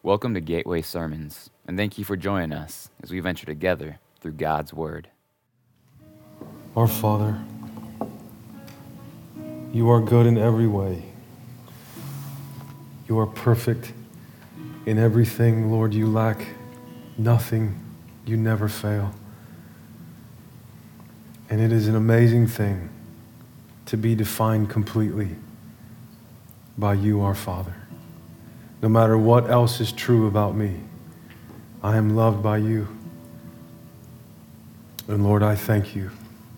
Welcome to Gateway Sermons, and thank you for joining us as we venture together through God's Word. Our Father, you are good in every way. You are perfect in everything. Lord, you lack nothing. You never fail. And it is an amazing thing to be defined completely by you, our Father. No matter what else is true about me, I am loved by you. And Lord, I thank you.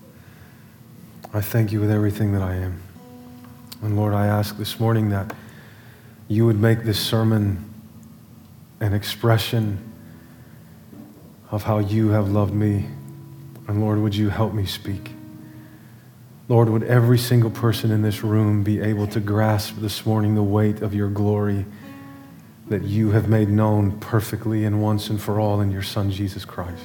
I thank you with everything that I am. And Lord, I ask this morning that you would make this sermon an expression of how you have loved me. And Lord, would you help me speak? Lord, would every single person in this room be able to grasp this morning the weight of your glory that you have made known perfectly and once and for all in your Son, Jesus Christ.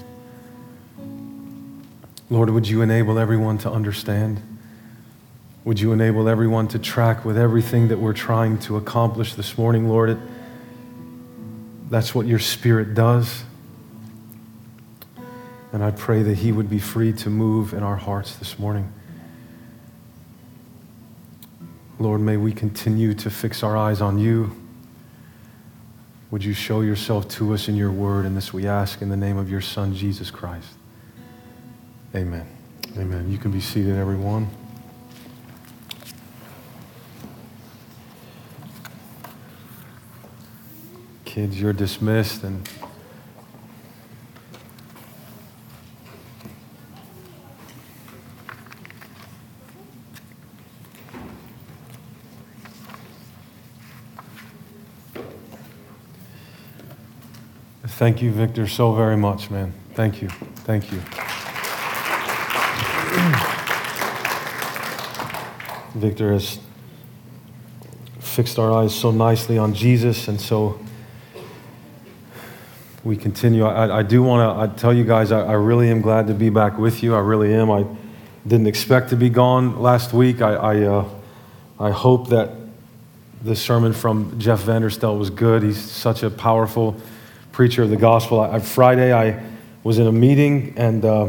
Lord, would you enable everyone to understand? Would you enable everyone to track with everything that we're trying to accomplish this morning, Lord? That's what your Spirit does. And I pray that he would be free to move in our hearts this morning. Lord, may we continue to fix our eyes on you. Would you show yourself to us in your word? And this we ask in the name of your Son, Jesus Christ. Amen. Amen. You can be seated, everyone. Kids, you're dismissed. And thank you, Victor, so very much, man. Thank you. Thank you. Victor has fixed our eyes so nicely on Jesus, and so we continue. I do want to tell you guys, I really am glad to be back with you. I really am. I didn't expect to be gone last week. I hope that the sermon from Jeff Vanderstelt was good. He's such a powerful preacher of the gospel. Friday, I was in a meeting and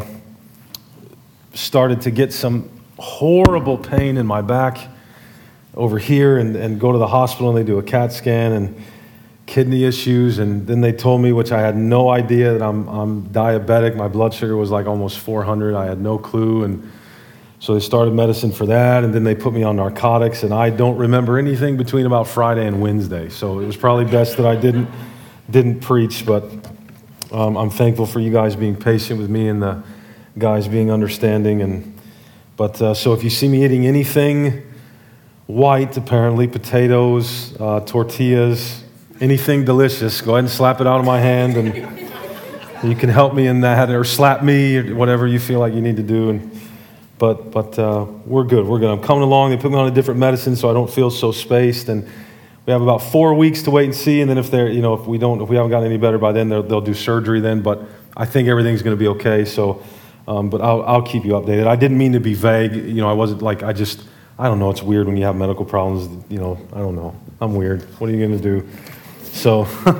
started to get some horrible pain in my back over here and go to the hospital and they do a CAT scan and kidney issues. And then they told me, which I had no idea, that I'm diabetic. My blood sugar was like almost 400. I had no clue. And so they started medicine for that. And then they put me on narcotics. And I don't remember anything between about Friday and Wednesday. So it was probably best that I didn't preach, but I'm thankful for you guys being patient with me and the guys being understanding. So if you see me eating anything white, apparently potatoes, tortillas, anything delicious, go ahead and slap it out of my hand, and you can help me in that, or slap me, or whatever you feel like you need to do. But we're good. We're good. I'm coming along. They put me on a different medicine, so I don't feel so spaced. And we have about 4 weeks to wait and see, and then if we haven't gotten any better by then, they'll do surgery then. But I think everything's going to be okay. So, but I'll keep you updated. I didn't mean to be vague. I wasn't like I don't know. It's weird when you have medical problems. I don't know. I'm weird. What are you going to do? So,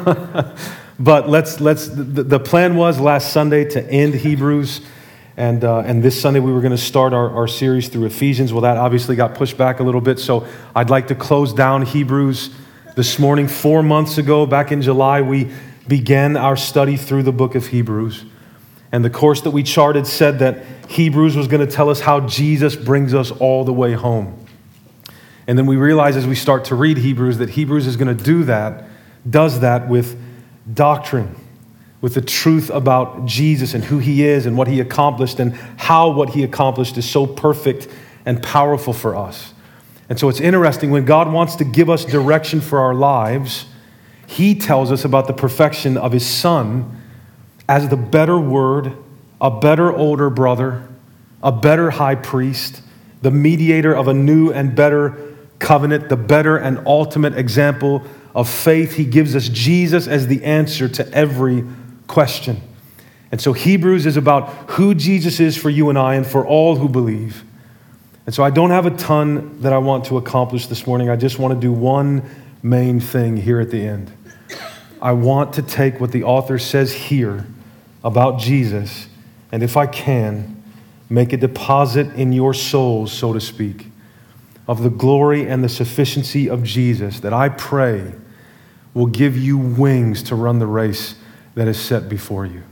but the plan was last Sunday to end Hebrews. And this Sunday we were going to start our series through Ephesians. Well, that obviously got pushed back a little bit. So I'd like to close down Hebrews this morning. 4 months ago, back in July, we began our study through the book of Hebrews. And the course that we charted said that Hebrews was going to tell us how Jesus brings us all the way home. And then we realized as we start to read Hebrews that Hebrews is going to does that with doctrine, with the truth about Jesus and who he is and what he accomplished and how what he accomplished is so perfect and powerful for us. And so it's interesting, when God wants to give us direction for our lives, he tells us about the perfection of his Son as the better word, a better older brother, a better high priest, the mediator of a new and better covenant, the better and ultimate example of faith. He gives us Jesus as the answer to every question. And so Hebrews is about who Jesus is for you and I and for all who believe. And so I don't have a ton that I want to accomplish this morning. I just want to do one main thing here at the end. I want to take what the author says here about Jesus, and if I can, make a deposit in your souls, so to speak, of the glory and the sufficiency of Jesus that I pray will give you wings to run the race that is set before you.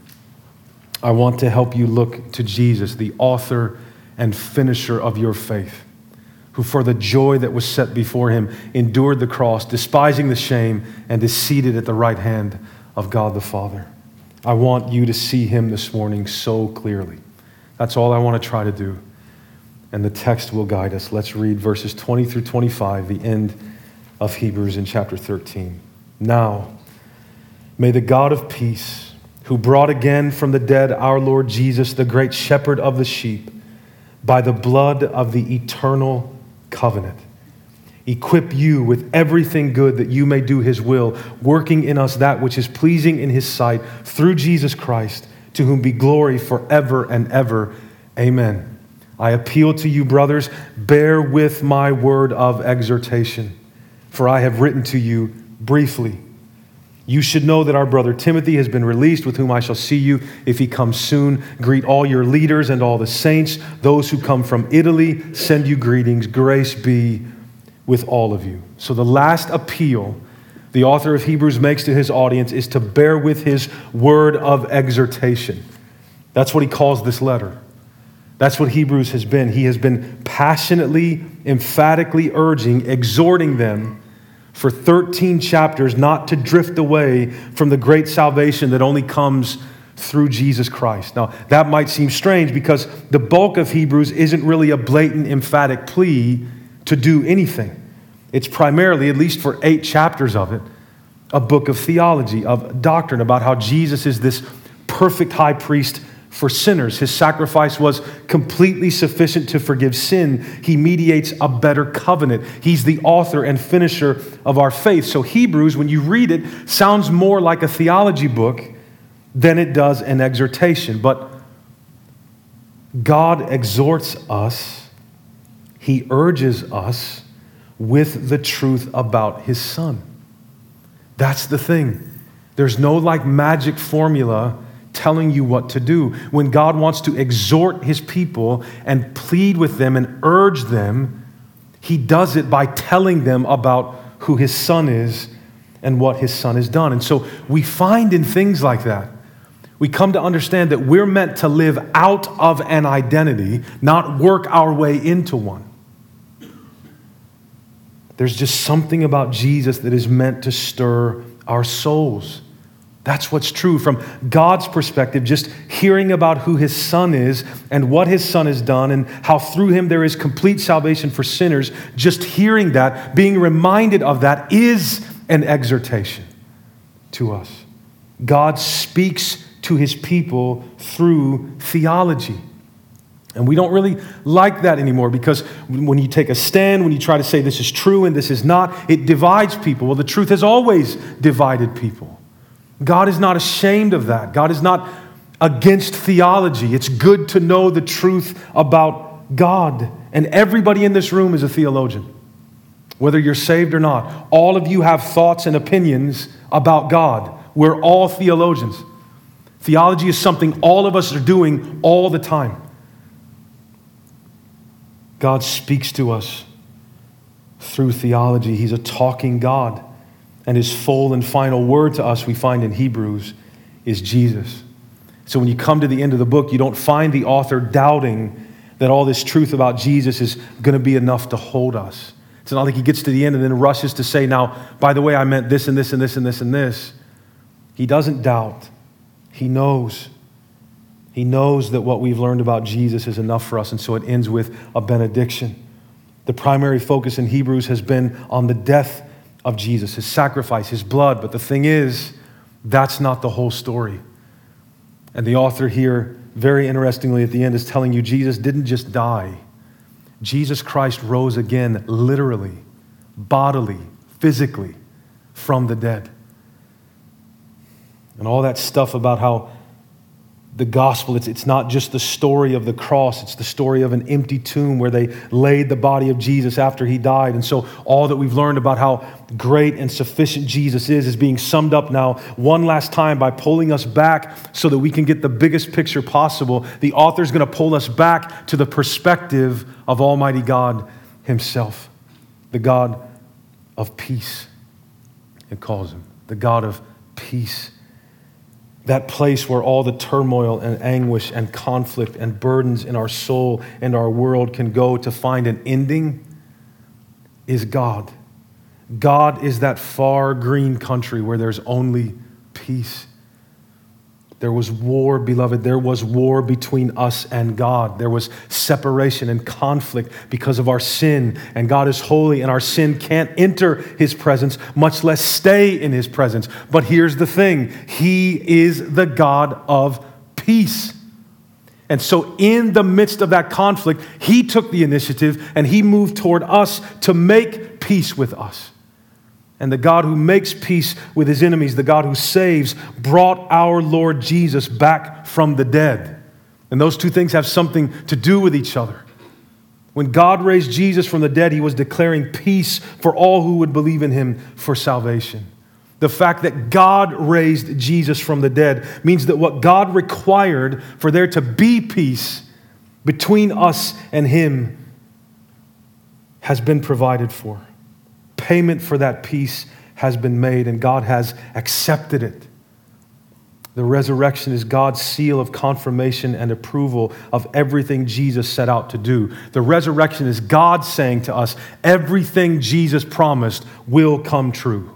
I want to help you look to Jesus, the author and finisher of your faith, who for the joy that was set before him endured the cross, despising the shame, and is seated at the right hand of God the Father. I want you to see him this morning so clearly. That's all I want to try to do. And the text will guide us. Let's read verses 20 through 25, the end of Hebrews in chapter 13. Now, may the God of peace, who brought again from the dead our Lord Jesus, the great shepherd of the sheep, by the blood of the eternal covenant, equip you with everything good that you may do his will, working in us that which is pleasing in his sight, through Jesus Christ, to whom be glory forever and ever. Amen. I appeal to you, brothers, bear with my word of exhortation, for I have written to you briefly. You should know that our brother Timothy has been released, with whom I shall see you if he comes soon. Greet all your leaders and all the saints. Those who come from Italy send you greetings. Grace be with all of you. So the last appeal the author of Hebrews makes to his audience is to bear with his word of exhortation. That's what he calls this letter. That's what Hebrews has been. He has been passionately, emphatically urging, exhorting them for 13 chapters not to drift away from the great salvation that only comes through Jesus Christ. Now, that might seem strange because the bulk of Hebrews isn't really a blatant, emphatic plea to do anything. It's primarily, at least for 8 chapters of it, a book of theology, of doctrine about how Jesus is this perfect high priest for sinners. His sacrifice was completely sufficient to forgive sin. He mediates a better covenant. He's the author and finisher of our faith. So Hebrews, when you read it, sounds more like a theology book than it does an exhortation. But God exhorts us, he urges us with the truth about his Son. That's the thing. There's no like magic formula telling you what to do. When God wants to exhort his people and plead with them and urge them, he does it by telling them about who his Son is and what his Son has done. And so we find in things like that, we come to understand that we're meant to live out of an identity, not work our way into one. There's just something about Jesus that is meant to stir our souls. That's what's true from God's perspective, just hearing about who his Son is and what his Son has done and how through him there is complete salvation for sinners. Just hearing that, being reminded of that is an exhortation to us. God speaks to his people through theology. And we don't really like that anymore because when you take a stand, when you try to say this is true and this is not, it divides people. Well, the truth has always divided people. God is not ashamed of that. God is not against theology. It's good to know the truth about God. And everybody in this room is a theologian, whether you're saved or not. All of you have thoughts and opinions about God. We're all theologians. Theology is something all of us are doing all the time. God speaks to us through theology. He's a talking God. And his full and final word to us, we find in Hebrews, is Jesus. So when you come to the end of the book, you don't find the author doubting that all this truth about Jesus is going to be enough to hold us. It's not like he gets to the end and then rushes to say, now, by the way, I meant this and this and this and this and this. He doesn't doubt. He knows. He knows that what we've learned about Jesus is enough for us, and so it ends with a benediction. The primary focus in Hebrews has been on the death of Jesus, his sacrifice, his blood. But the thing is, that's not the whole story. And the author here, very interestingly at the end, is telling you Jesus didn't just die. Jesus Christ rose again, literally, bodily, physically, from the dead. And all that stuff about how the gospel. It's not just the story of the cross. It's the story of an empty tomb where they laid the body of Jesus after he died. And so all that we've learned about how great and sufficient Jesus is being summed up now one last time by pulling us back so that we can get the biggest picture possible. The author's going to pull us back to the perspective of Almighty God himself, the God of peace. It calls him the God of peace. That place where all the turmoil and anguish and conflict and burdens in our soul and our world can go to find an ending is God. God is that far green country where there's only peace. There was war, beloved. There was war between us and God. There was separation and conflict because of our sin. And God is holy, and our sin can't enter his presence, much less stay in his presence. But here's the thing. He is the God of peace. And so in the midst of that conflict, he took the initiative and he moved toward us to make peace with us. And the God who makes peace with his enemies, the God who saves, brought our Lord Jesus back from the dead. And those two things have something to do with each other. When God raised Jesus from the dead, he was declaring peace for all who would believe in him for salvation. The fact that God raised Jesus from the dead means that what God required for there to be peace between us and him has been provided for. Payment for that peace has been made, and God has accepted it. The resurrection is God's seal of confirmation and approval of everything Jesus set out to do. The resurrection is God saying to us, everything Jesus promised will come true.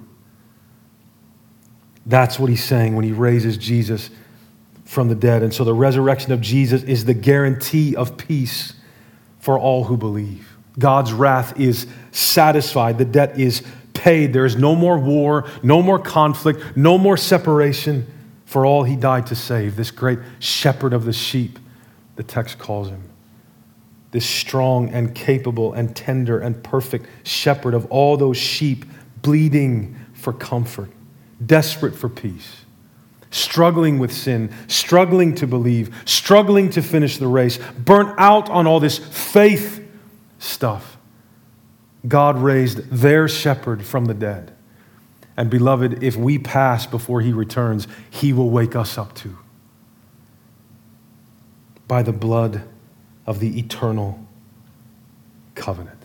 That's what he's saying when he raises Jesus from the dead. And so the resurrection of Jesus is the guarantee of peace for all who believe. God's wrath is satisfied. The debt is paid. There is no more war, no more conflict, no more separation for all he died to save. This great shepherd of the sheep, the text calls him. This strong and capable and tender and perfect shepherd of all those sheep bleeding for comfort, desperate for peace, struggling with sin, struggling to believe, struggling to finish the race, burnt out on all this faith stuff. God raised their shepherd from the dead. And beloved, if we pass before he returns, he will wake us up too. By the blood of the eternal covenant.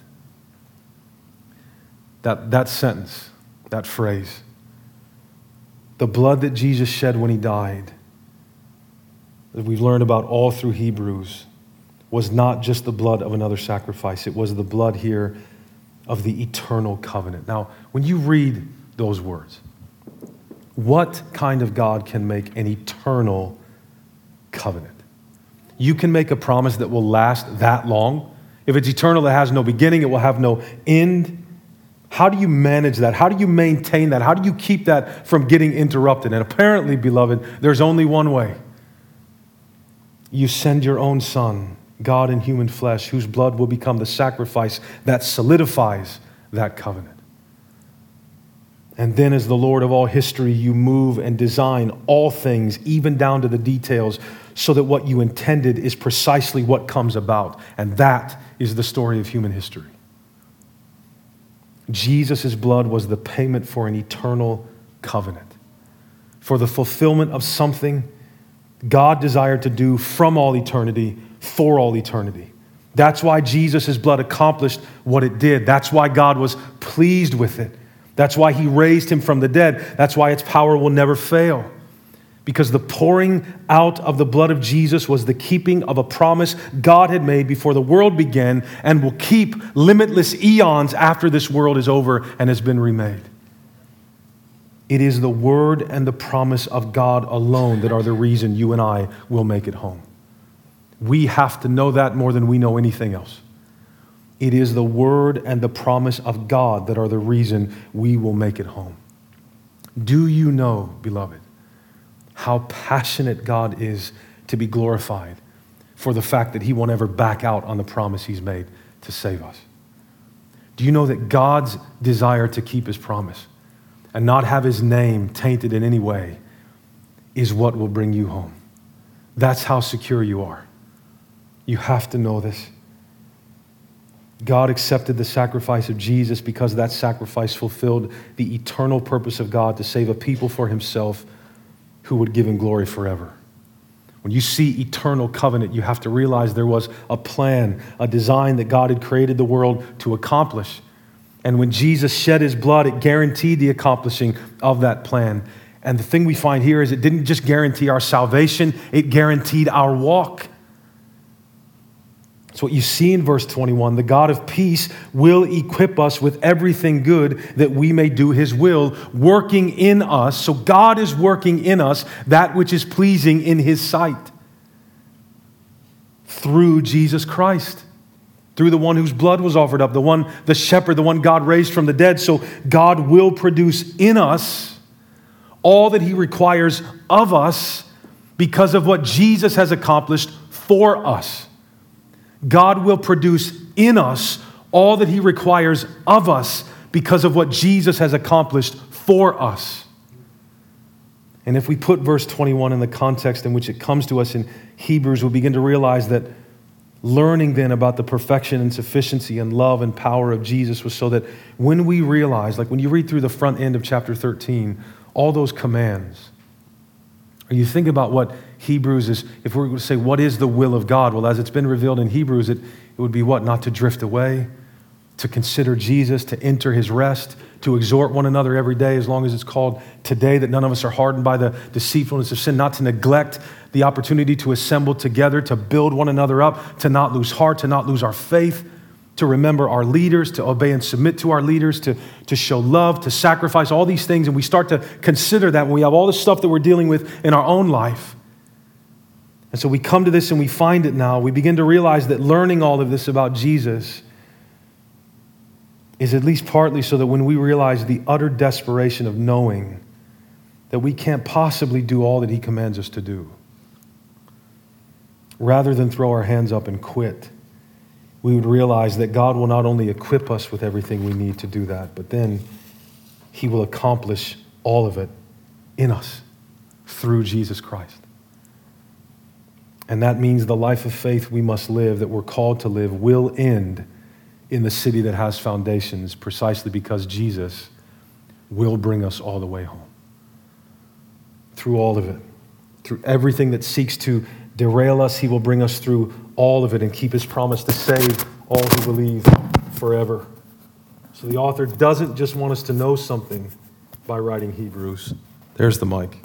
That sentence, that phrase, the blood that Jesus shed when he died, that we've learned about all through Hebrews, was not just the blood of another sacrifice. It was the blood here of the eternal covenant. Now, when you read those words, what kind of God can make an eternal covenant? You can make a promise that will last that long. If it's eternal, it has no beginning, it will have no end. How do you manage that? How do you maintain that? How do you keep that from getting interrupted? And apparently, beloved, there's only one way. You send your own son, God in human flesh, whose blood will become the sacrifice that solidifies that covenant. And then as the Lord of all history, you move and design all things, even down to the details, so that what you intended is precisely what comes about. And that is the story of human history. Jesus' blood was the payment for an eternal covenant, for the fulfillment of something God desired to do from all eternity for all eternity. That's why Jesus' blood accomplished what it did. That's why God was pleased with it. That's why he raised him from the dead. That's why its power will never fail. Because the pouring out of the blood of Jesus was the keeping of a promise God had made before the world began and will keep limitless eons after this world is over and has been remade. It is the word and the promise of God alone that are the reason you and I will make it home. We have to know that more than we know anything else. It is the word and the promise of God that are the reason we will make it home. Do you know, beloved, how passionate God is to be glorified for the fact that he won't ever back out on the promise he's made to save us? Do you know that God's desire to keep his promise and not have his name tainted in any way is what will bring you home? That's how secure you are. You have to know this. God accepted the sacrifice of Jesus because that sacrifice fulfilled the eternal purpose of God to save a people for himself who would give him glory forever. When you see eternal covenant, you have to realize there was a plan, a design that God had created the world to accomplish. And when Jesus shed his blood, it guaranteed the accomplishing of that plan. And the thing we find here is it didn't just guarantee our salvation, it guaranteed our walk. So what you see in verse 21, the God of peace will equip us with everything good that we may do his will, working in us. So God is working in us that which is pleasing in his sight through Jesus Christ, through the one whose blood was offered up, the shepherd, the one God raised from the dead. So God will produce in us all that he requires of us because of what Jesus has accomplished for us. God will produce in us all that he requires of us because of what Jesus has accomplished for us. And if we put verse 21 in the context in which it comes to us in Hebrews, we'll begin to realize that learning then about the perfection and sufficiency and love and power of Jesus was so that when we realize, like when you read through the front end of chapter 13, all those commands, or you think about what Hebrews is, if we're going to say, what is the will of God? Well, as it's been revealed in Hebrews, it would be what? Not to drift away, to consider Jesus, to enter his rest, to exhort one another every day, as long as it's called today, that none of us are hardened by the deceitfulness of sin, not to neglect the opportunity to assemble together, to build one another up, to not lose heart, to not lose our faith, to remember our leaders, to obey and submit to our leaders, to show love, to sacrifice, all these things. And we start to consider that when we have all the stuff that we're dealing with in our own life. And so we come to this and we find it now. We begin to realize that learning all of this about Jesus is at least partly so that when we realize the utter desperation of knowing that we can't possibly do all that he commands us to do, rather than throw our hands up and quit, we would realize that God will not only equip us with everything we need to do that, but then he will accomplish all of it in us through Jesus Christ. And that means the life of faith we must live, that we're called to live, will end in the city that has foundations, precisely because Jesus will bring us all the way home. Through all of it, through everything that seeks to derail us, he will bring us through all of it and keep his promise to save all who believe forever. So the author doesn't just want us to know something by writing Hebrews. There's the mic.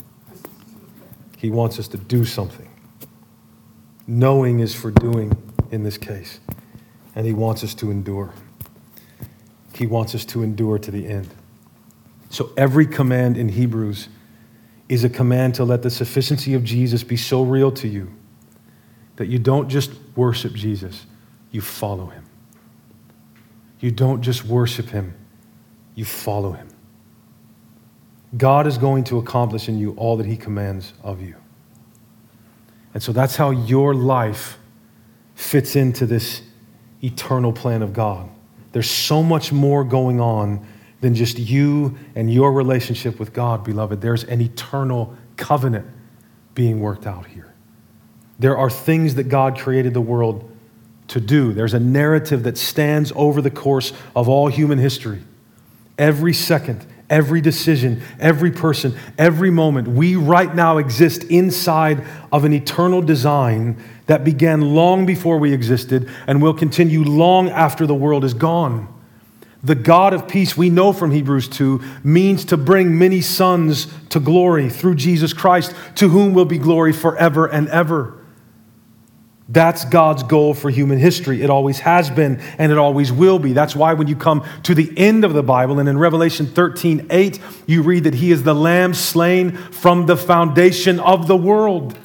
He wants us to do something. Knowing is for doing in this case. And he wants us to endure. He wants us to endure to the end. So every command in Hebrews is a command to let the sufficiency of Jesus be so real to you that you don't just worship Jesus, you follow him. You don't just worship him, you follow him. God is going to accomplish in you all that he commands of you. And so that's how your life fits into this eternal plan of God. There's so much more going on than just you and your relationship with God, beloved. There's an eternal covenant being worked out here. There are things that God created the world to do. There's a narrative that stands over the course of all human history. Every second, every decision, every person, every moment, we right now exist inside of an eternal design that began long before we existed and will continue long after the world is gone. The God of peace, we know from Hebrews 2, means to bring many sons to glory through Jesus Christ, to whom will be glory forever and ever. That's God's goal for human history. It always has been, and it always will be. That's why when you come to the end of the Bible, and in Revelation 13:8, you read that he is the Lamb slain from the foundation of the world.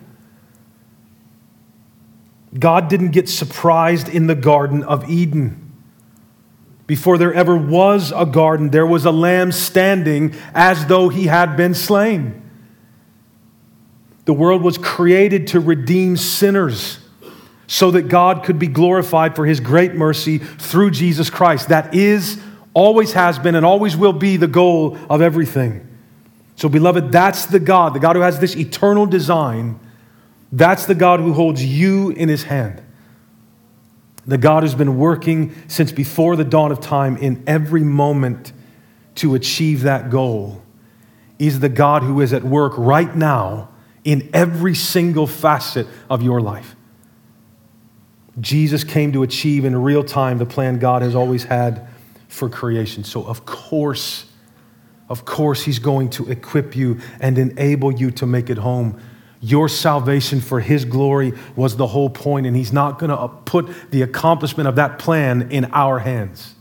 God didn't get surprised in the Garden of Eden. Before there ever was a garden, there was a lamb standing as though he had been slain. The world was created to redeem sinners so that God could be glorified for his great mercy through Jesus Christ. That is, always has been, and always will be the goal of everything. So, beloved, that's the God who has this eternal design That's the God who holds you in his hand. The God who's been working since before the dawn of time in every moment to achieve that goal is the God who is at work right now in every single facet of your life. Jesus came to achieve in real time the plan God has always had for creation. So of course, he's going to equip you and enable you to make it home. Your salvation for his glory was the whole point, and he's not going to put the accomplishment of that plan in our hands.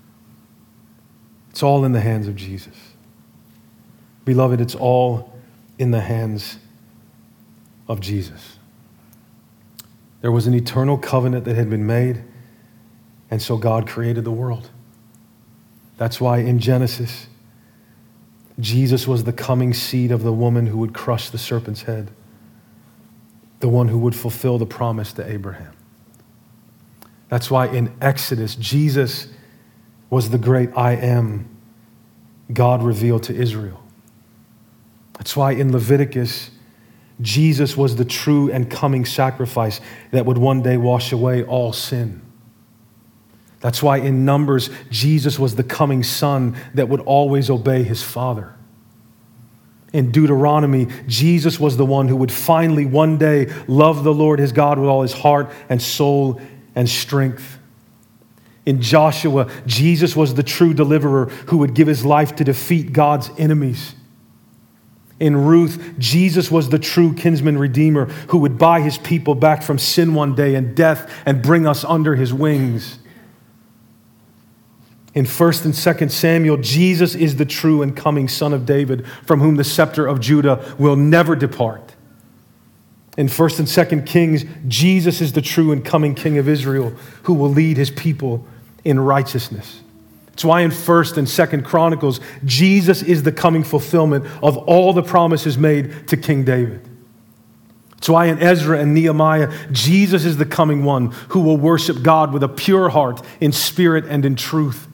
It's all in the hands of Jesus. Beloved, it's all in the hands of Jesus. There was an eternal covenant that had been made, and so God created the world. That's why in Genesis, Jesus was the coming seed of the woman who would crush the serpent's head, the one who would fulfill the promise to Abraham. That's why in Exodus, Jesus was the great I am God revealed to Israel. That's why in Leviticus, Jesus was the true and coming sacrifice that would one day wash away all sin. That's why in Numbers, Jesus was the coming son that would always obey his Father. In Deuteronomy, Jesus was the one who would finally one day love the Lord his God with all his heart and soul and strength. In Joshua, Jesus was the true deliverer who would give his life to defeat God's enemies. In Ruth, Jesus was the true kinsman redeemer who would buy his people back from sin one day and death and bring us under his wings. In 1 and 2 Samuel, Jesus is the true and coming son of David from whom the scepter of Judah will never depart. In 1 and 2 Kings, Jesus is the true and coming king of Israel who will lead his people in righteousness. That's why in 1 and 2 Chronicles, Jesus is the coming fulfillment of all the promises made to King David. That's why in Ezra and Nehemiah, Jesus is the coming one who will worship God with a pure heart in spirit and in truth.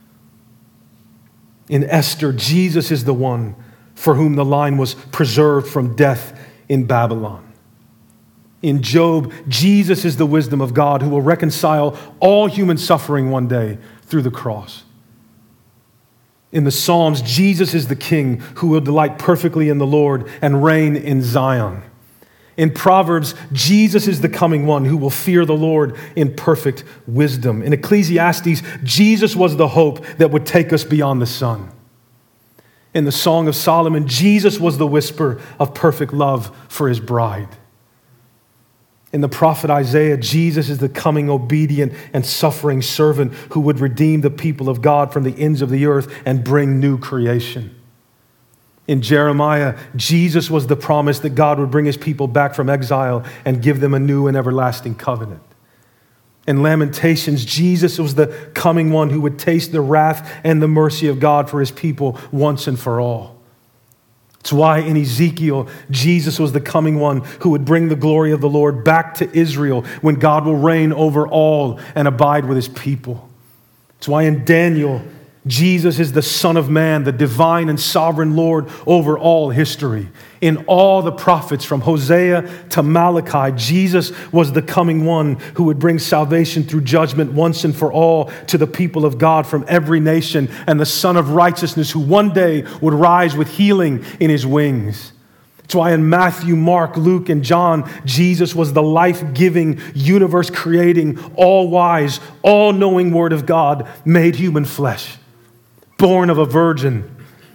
In Esther, Jesus is the one for whom the line was preserved from death in Babylon. In Job, Jesus is the wisdom of God who will reconcile all human suffering one day through the cross. In the Psalms, Jesus is the King who will delight perfectly in the Lord and reign in Zion. In Proverbs, Jesus is the coming one who will fear the Lord in perfect wisdom. In Ecclesiastes, Jesus was the hope that would take us beyond the sun. In the Song of Solomon, Jesus was the whisper of perfect love for his bride. In the prophet Isaiah, Jesus is the coming obedient and suffering servant who would redeem the people of God from the ends of the earth and bring new creation. In Jeremiah, Jesus was the promise that God would bring his people back from exile and give them a new and everlasting covenant. In Lamentations, Jesus was the coming one who would taste the wrath and the mercy of God for his people once and for all. It's why in Ezekiel, Jesus was the coming one who would bring the glory of the Lord back to Israel when God will reign over all and abide with his people. It's why in Daniel, Jesus is the Son of Man, the divine and sovereign Lord over all history. In all the prophets from Hosea to Malachi, Jesus was the coming one who would bring salvation through judgment once and for all to the people of God from every nation, and the Son of Righteousness who one day would rise with healing in his wings. That's why in Matthew, Mark, Luke, and John, Jesus was the life-giving, universe-creating, all-wise, all-knowing Word of God made human flesh, born of a virgin,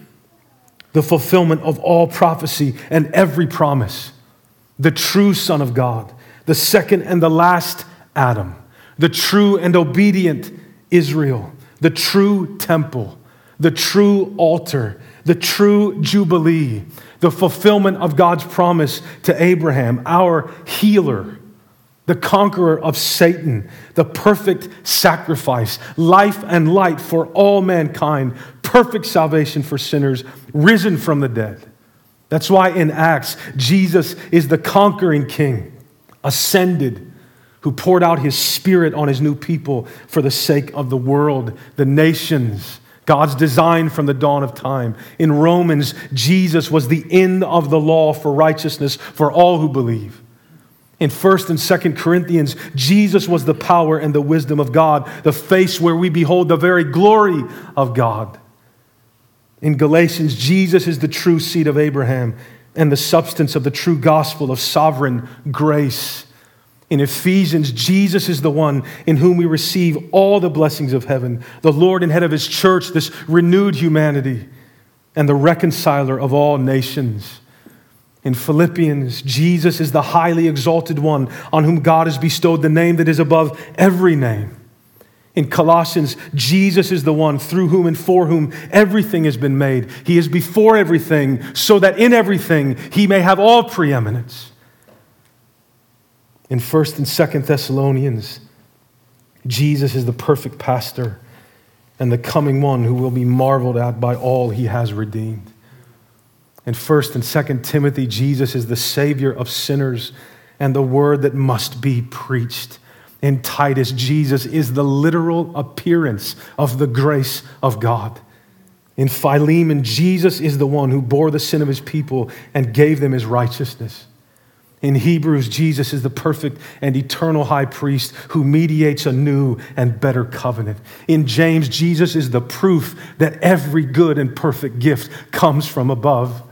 the fulfillment of all prophecy and every promise, the true Son of God, the second and the last Adam, the true and obedient Israel, the true temple, the true altar, the true jubilee, the fulfillment of God's promise to Abraham, our healer, the conqueror of Satan, the perfect sacrifice, life and light for all mankind, perfect salvation for sinners, risen from the dead. That's why in Acts, Jesus is the conquering king, ascended, who poured out his Spirit on his new people for the sake of the world, the nations, God's design from the dawn of time. In Romans, Jesus was the end of the law for righteousness for all who believe. In 1st and 2nd Corinthians, Jesus was the power and the wisdom of God, the face where we behold the very glory of God. In Galatians, Jesus is the true seed of Abraham and the substance of the true gospel of sovereign grace. In Ephesians, Jesus is the one in whom we receive all the blessings of heaven, the Lord and head of his church, this renewed humanity, and the reconciler of all nations. In Philippians, Jesus is the highly exalted one on whom God has bestowed the name that is above every name. In Colossians, Jesus is the one through whom and for whom everything has been made. He is before everything, so that in everything he may have all preeminence. In 1st and 2nd Thessalonians, Jesus is the perfect pastor and the coming one who will be marveled at by all he has redeemed. In 1st and 2nd Timothy, Jesus is the Savior of sinners and the word that must be preached. In Titus, Jesus is the literal appearance of the grace of God. In Philemon, Jesus is the one who bore the sin of his people and gave them his righteousness. In Hebrews, Jesus is the perfect and eternal high priest who mediates a new and better covenant. In James, Jesus is the proof that every good and perfect gift comes from above.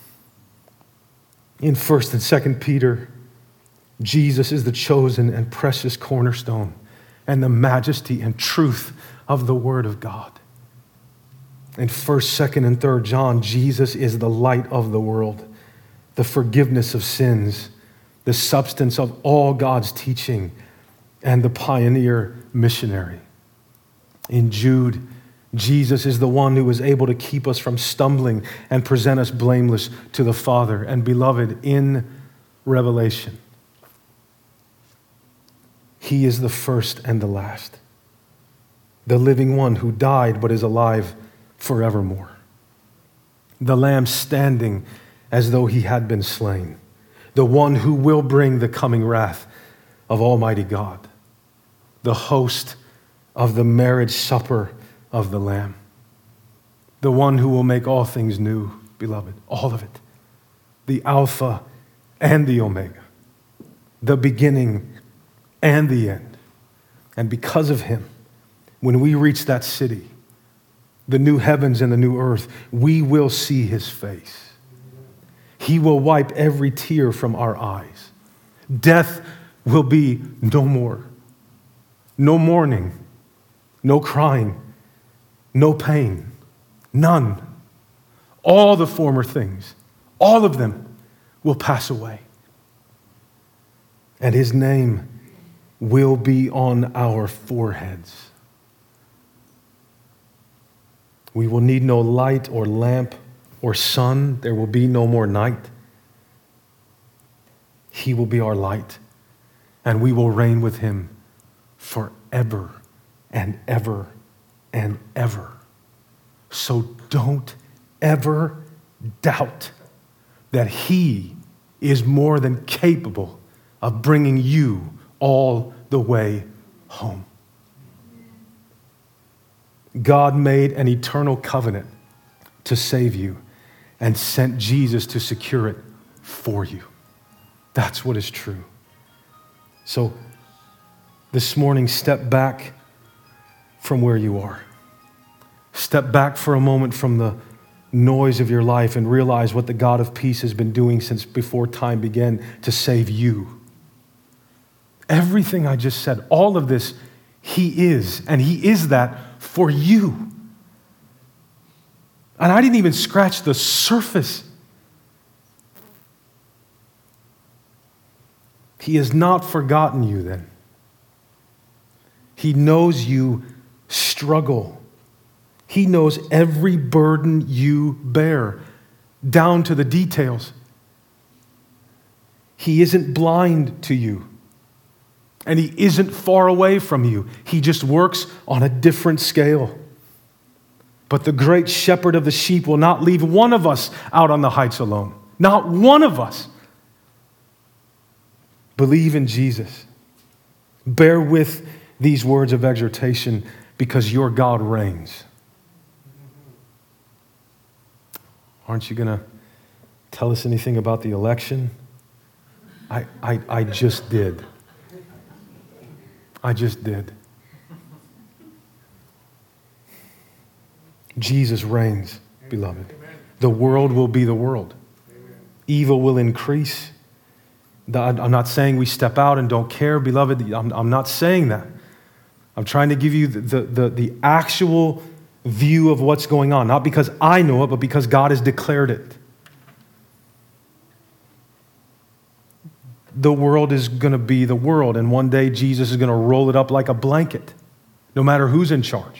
In 1st and 2nd Peter, Jesus is the chosen and precious cornerstone and the majesty and truth of the Word of God. In 1st, 2nd, and 3rd John, Jesus is the light of the world, the forgiveness of sins, the substance of all God's teaching, and the pioneer missionary. In Jude, Jesus is the one who is able to keep us from stumbling and present us blameless to the Father. And beloved, in Revelation, he is the first and the last, the living one who died but is alive forevermore, the Lamb standing as though he had been slain, the one who will bring the coming wrath of Almighty God, the host of the marriage supper of the Lamb, the one who will make all things new, beloved, all of it, the Alpha and the Omega, the beginning and the end. And because of him, when we reach that city, the new heavens and the new earth, we will see his face. He will wipe every tear from our eyes. Death will be no more. No mourning, no crying, no pain, none. All the former things, all of them will pass away. And his name will be on our foreheads. We will need no light or lamp or sun. There will be no more night. He will be our light, and we will reign with him forever and ever and ever. So don't ever doubt that he is more than capable of bringing you all the way home. God made an eternal covenant to save you and sent Jesus to secure it for you. That's what is true. So this morning, step back from where you are. Step back for a moment from the noise of your life and realize what the God of peace has been doing since before time began to save you. Everything I just said, all of this, he is, and he is that for you. And I didn't even scratch the surface. He has not forgotten you then. He knows you struggle. He knows every burden you bear, down to the details. He isn't blind to you. And he isn't far away from you. He just works on a different scale. But the great shepherd of the sheep will not leave one of us out on the heights alone. Not one of us. Believe in Jesus. Bear with these words of exhortation because your God reigns. Aren't you going to tell us anything about the election? I just did. I just did. Jesus reigns, beloved. The world will be the world. Evil will increase. I'm not saying we step out and don't care, beloved. I'm not saying that. I'm trying to give you the actual view of what's going on, not because I know it, but because God has declared it. The world is going to be the world, and one day Jesus is going to roll it up like a blanket, no matter who's in charge.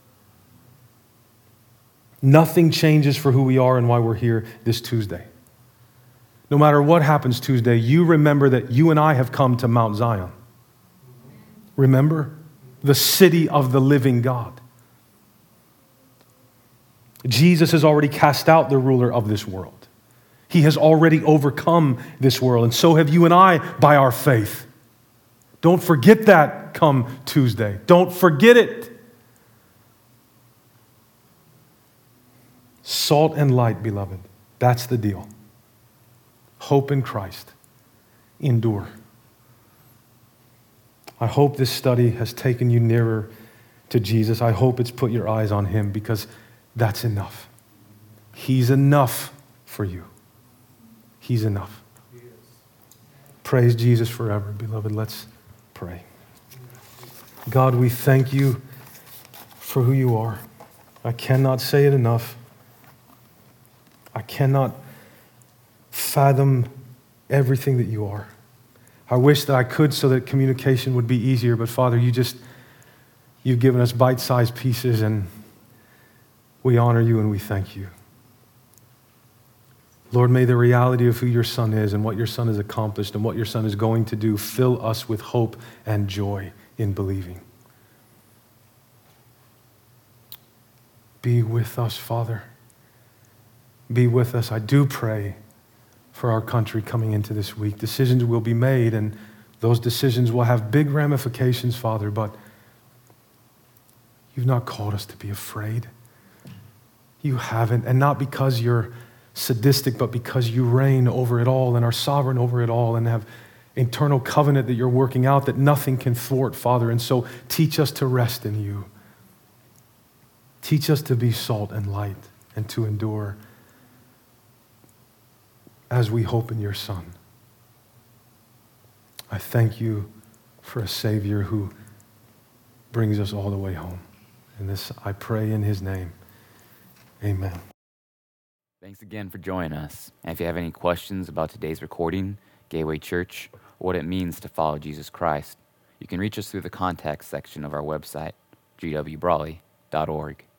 Nothing changes for who we are and why we're here this Tuesday. No matter what happens Tuesday, you remember that you and I have come to Mount Zion. Remember? The city of the living God. Jesus has already cast out the ruler of this world. He has already overcome this world, and so have you and I by our faith. Don't forget that come Tuesday. Don't forget it. Salt and light, beloved. That's the deal. Hope in Christ. Endure. I hope this study has taken you nearer to Jesus. I hope it's put your eyes on Him, because that's enough. He's enough for you. He's enough. Praise Jesus forever, beloved. Let's pray. God, we thank you for who you are. I cannot say it enough. I cannot fathom everything that you are. I wish that I could so that communication would be easier, but Father, you've given us bite-sized pieces, and we honor you and we thank you. Lord, may the reality of who your Son is and what your Son has accomplished and what your Son is going to do fill us with hope and joy in believing. Be with us, Father. Be with us. I do pray for our country coming into this week. Decisions will be made, and those decisions will have big ramifications, Father, but you've not called us to be afraid. You haven't, and not because you're sadistic, but because you reign over it all and are sovereign over it all and have eternal covenant that you're working out that nothing can thwart, Father. And so teach us to rest in you. Teach us to be salt and light and to endure as we hope in your Son. I thank you for a Savior who brings us all the way home. And this I pray in his name. Amen. Thanks again for joining us. And if you have any questions about today's recording, Gateway Church, or what it means to follow Jesus Christ, you can reach us through the contact section of our website, gwbrawley.org.